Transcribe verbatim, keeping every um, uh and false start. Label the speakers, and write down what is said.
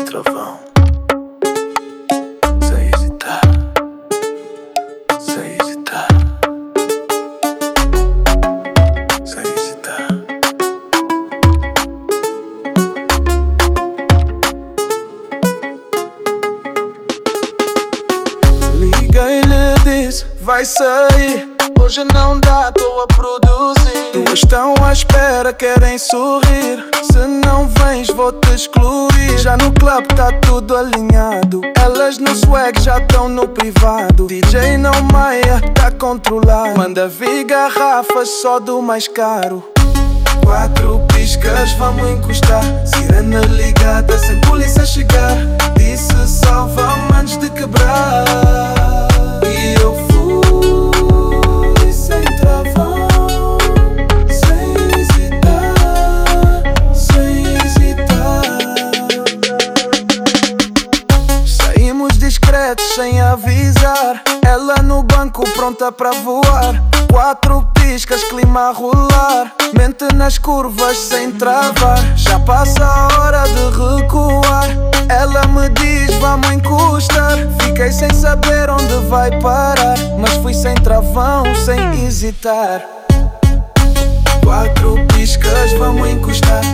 Speaker 1: travão, sem hesitar, sem hesitar, sem hesitar. Liguei-lhe, disse, vai sair. Hoje não dá, tô a produzir. Duas estão à espera, querem sorrir. Se não vens, vou-te excluir. Já no club tá tudo alinhado. Elas no swag já tão no privado. D J não maia, tá controlado. Manda vir garrafas só do mais caro. Quatro piscas, vamos encostar. Sirena ligada, sem polícia chegar. Disse salva-me antes de quebrar. E eu fui sem travão, sem hesitar, sem hesitar. Saímos discretos sem avisar. Ela no banco pronta pra voar. Quatro piscas, clima a rolar. Mente nas curvas sem travar. Já passa a hora de recuar. Ela me diz vamos encostar. Fiquei sem saber onde vai parar, mas fui sem travão, sem hesitar. Quatro piscas, vamos encostar.